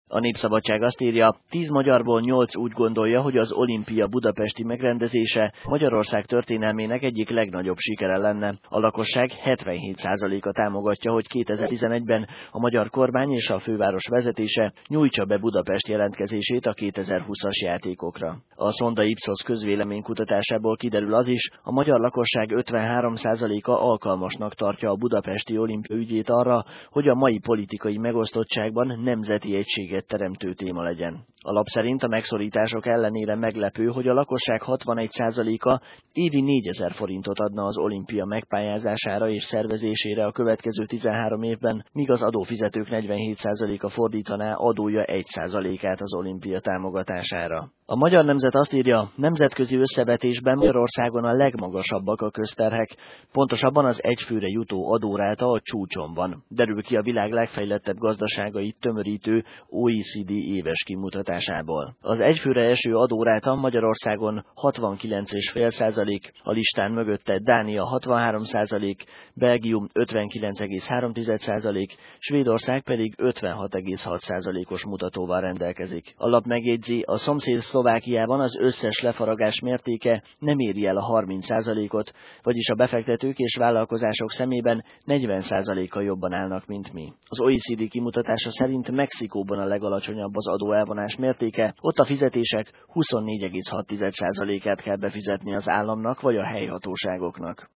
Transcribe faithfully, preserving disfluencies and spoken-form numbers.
A Népszabadság azt írja, tíz magyarból nyolc úgy gondolja, hogy az olimpia budapesti megrendezése Magyarország történelmének egyik legnagyobb sikere lenne. A lakosság hetvenhét százaléka támogatja, hogy kétezer-tizenegyben a magyar kormány és a főváros vezetése nyújtsa be Budapest jelentkezését a kétezer-húszas játékokra. A Szonda Ipsos közvéleménykutatásából kiderül az is, a magyar lakosság ötvenhárom százaléka alkalmasnak tartja a budapesti olimpia ügyét arra, hogy a mai politikai megosztottságban nemzeti egységet teremtő téma legyen. A lap szerint a megszorítások ellenére meglepő, hogy a lakosság hatvanegy százaléka évi négyezer forintot adna az olimpia megpályázására és szervezésére a következő tizenhárom évben, míg az adófizetők negyvenhét százaléka fordítaná adója egy százalékát az olimpia támogatására. A Magyar Nemzet azt írja, nemzetközi összevetésben Magyarországon a legmagasabbak a közterhek, pontosabban az egyfőre jutó adóráta a csúcson van. Derül ki a világ legfejlettebb gazdaságait tömörítő o e cé dé éves kimutatásából. Az egyfőre eső adóráta Magyarországon hatvankilenc egész öt százalék, a listán mögötte Dánia hatvanhárom százalék, Belgium ötvenkilenc egész három százalék, Svédország pedig ötvenhat egész hat százalékos mutatóval rendelkezik. A lap megjegyzi, a szomszéd Szlovákiában az összes lefaragás mértéke nem éri el a harminc százalékot, vagyis a befektetők és vállalkozások szemében negyven százalékkal jobban állnak, mint mi. Az o e cé dé kimutatása szerint Mexikóban a legalacsonyabb az adóelvonás mértéke, ott a fizetések huszonnégy egész hat százalékát kell befizetni az államnak vagy a helyhatóságoknak.